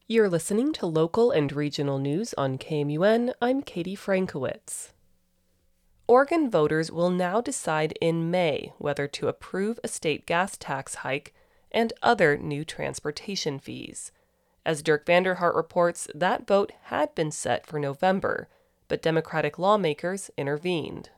You're listening to local and regional news on KMUN. I'm Katie Frankowitz. Oregon voters will now decide in May whether to approve a state gas tax hike and other new transportation fees. As Dirk Vanderhart reports, that vote had been set for November, but Democratic lawmakers intervened.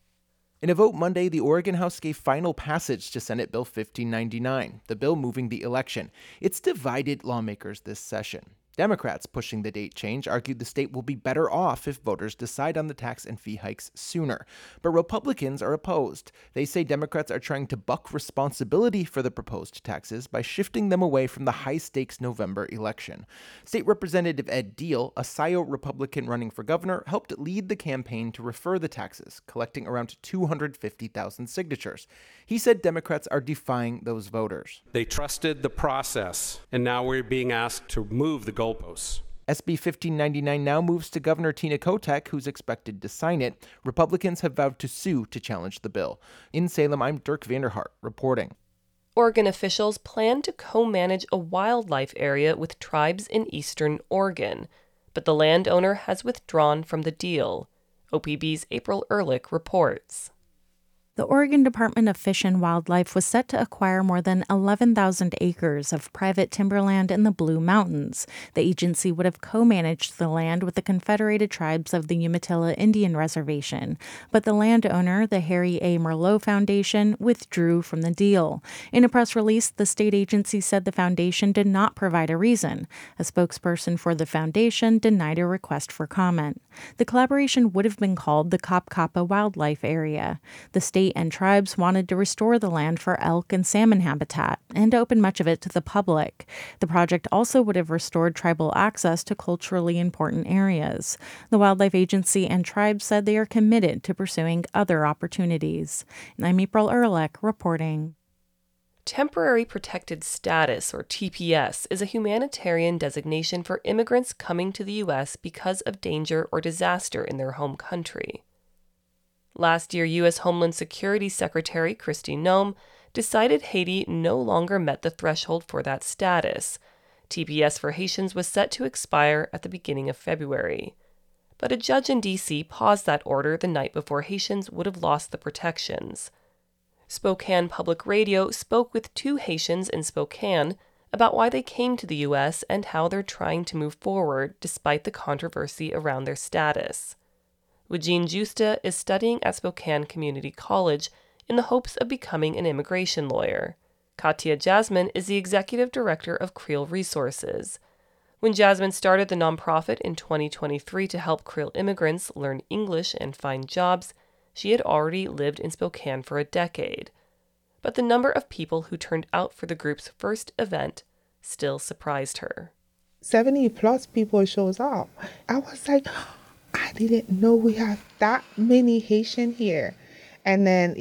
In a vote Monday, the Oregon House gave final passage to Senate Bill 1599, the bill moving the election. It's divided lawmakers this session. Democrats pushing the date change argued the state will be better off if voters decide on the tax and fee hikes sooner. But Republicans are opposed. They say Democrats are trying to buck responsibility for the proposed taxes by shifting them away from the high-stakes November election. State Representative Ed Deal, a Scioto Republican running for governor, helped lead the campaign to refer the taxes, collecting around 250,000 signatures. He said Democrats are defying those voters. They trusted the process, and now we're being asked to move the goalposts. SB 1599 now moves to Governor Tina Kotek, who's expected to sign it. Republicans have vowed to sue to challenge the bill. In Salem, I'm Dirk Vanderhart reporting. Oregon officials plan to co-manage a wildlife area with tribes in eastern Oregon, but the landowner has withdrawn from the deal. OPB's April Ehrlich reports. The Oregon Department of Fish and Wildlife was set to acquire more than 11,000 acres of private timberland in the Blue Mountains. The agency would have co-managed the land with the Confederated Tribes of the Umatilla Indian Reservation, but the landowner, the Harry A. Merlot Foundation, withdrew from the deal. In a press release, the state agency said the foundation did not provide a reason. A spokesperson for the foundation denied a request for comment. The collaboration would have been called the Kapkapa Wildlife Area. The state and tribes wanted to restore the land for elk and salmon habitat and open much of it to the public. The project also would have restored tribal access to culturally important areas. The Wildlife Agency and tribes said they are committed to pursuing other opportunities. And I'm April Ehrlich reporting. Temporary Protected Status, or TPS, is a humanitarian designation for immigrants coming to the U.S. because of danger or disaster in their home country. Last year, U.S. Homeland Security Secretary Kristi Noem decided Haiti no longer met the threshold for that status. TPS for Haitians was set to expire at the beginning of February. But a judge in D.C. paused that order the night before Haitians would have lost the protections. Spokane Public Radio spoke with two Haitians in Spokane about why they came to the U.S. and how they're trying to move forward despite the controversy around their status. Eugene Justa is studying at Spokane Community College in the hopes of becoming an immigration lawyer. Katia Jasmine is the executive director of Creole Resources. When Jasmine started the nonprofit in 2023 to help Creole immigrants learn English and find jobs, she had already lived in Spokane for a decade. But the number of people who turned out for the group's first event still surprised her. 70 plus people shows up. I was like, I didn't know we have that many Haitian here. And then,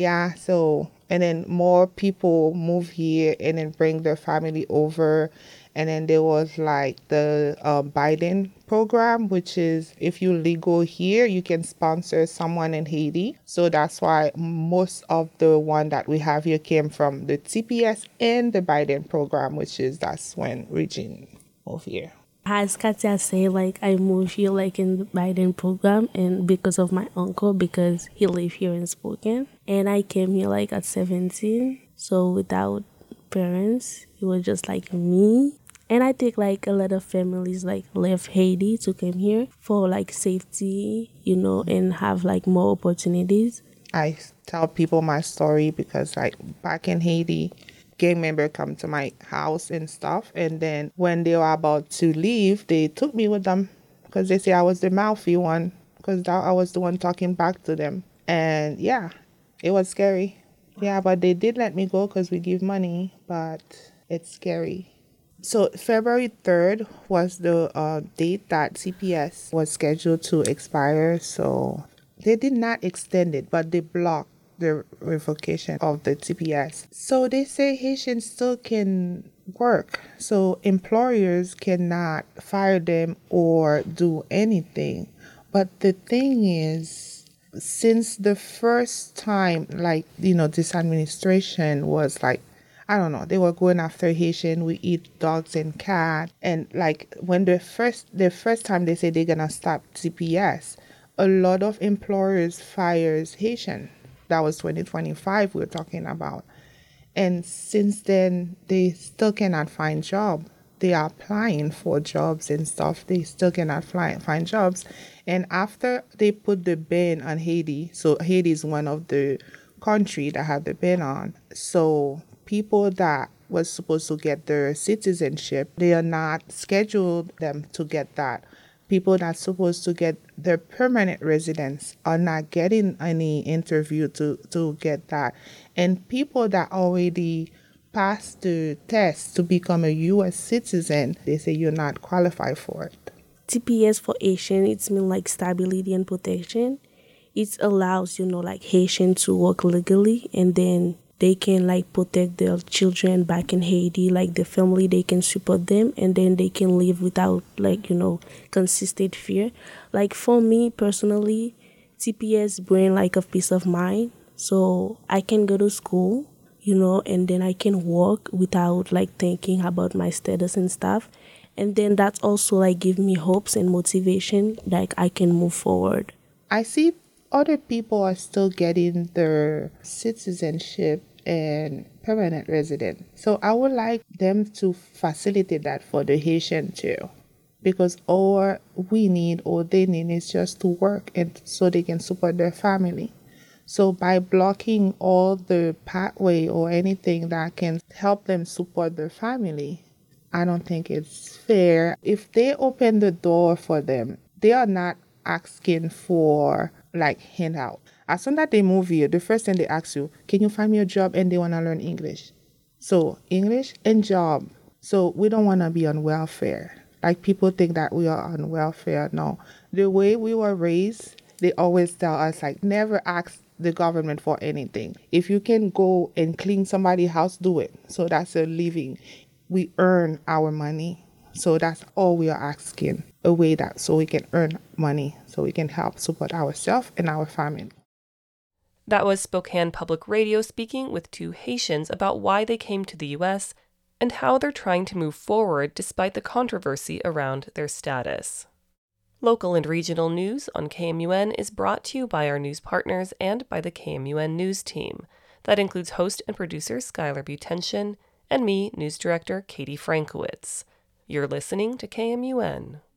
and then more people move here and then bring their family over. And then there was like the Biden program, which is if you're legal here, you can sponsor someone in Haiti. So that's why most of the one that we have here came from the TPS and the Biden program, that's when Regine moved here. As Katia say, I moved here in the Biden program and because of my uncle, because he lives here in Spokane. And I came here at 17. So without parents, it was just me. And I think a lot of families left Haiti to come here for safety, and have more opportunities. I tell people my story because back in Haiti, gang member come to my house and stuff. And then when they were about to leave, they took me with them because they say I was the mouthy one because I was the one talking back to them. And it was scary. Yeah, but they did let me go because we give money, but it's scary. So February 3rd was the date that CPS was scheduled to expire. So they did not extend it, but they blocked the revocation of the TPS. So they say Haitians still can work. So employers cannot fire them or do anything. But the thing is, since the first time, this administration was I don't know, they were going after Haitian. We eat dogs and cats. And like when the first time they say they're gonna stop TPS, a lot of employers fires Haitian. That was 2025 we're talking about. And since then, they still cannot find job. They are applying for jobs and stuff. They still cannot find jobs. And after they put the ban on Haiti, so Haiti is one of the countries that have the ban on. So people that was supposed to get their citizenship, they are not scheduled them to get that. People that's supposed to get their permanent residence are not getting any interview to get that. And people that already passed the test to become a U.S. citizen, they say you're not qualified for it. TPS for Haitian, it's mean like stability and protection. It allows, like Haitian to work legally, and then they can like protect their children back in Haiti, like the family, they can support them, and then they can live without like, consistent fear. Like for me personally, TPS bring like a peace of mind. So I can go to school, and then I can work without like thinking about my status and stuff. And then that's also like give me hopes and motivation, like I can move forward. I see other people are still getting their citizenship and permanent resident. So I would like them to facilitate that for the Haitian too. Because all they need is just to work and so they can support their family. So by blocking all the pathway or anything that can help them support their family, I don't think it's fair. If they open the door for them, they are not asking for like handout. As soon as they move here, the first thing they ask you, can you find me a job? And they want to learn English. So English and job. So we don't want to be on welfare. Like people think that we are on welfare. No. The way we were raised, they always tell us like never ask the government for anything. If you can go and clean somebody's house, do it. So that's a living. We earn our money. So that's all we are asking. A way that so we can earn money, so we can help support ourselves and our family. That was Spokane Public Radio speaking with two Haitians about why they came to the U.S. and how they're trying to move forward despite the controversy around their status. Local and regional news on KMUN is brought to you by our news partners and by the KMUN News team. That includes host and producer Skylar Butension and me, news director Katie Frankowitz. You're listening to KMUN.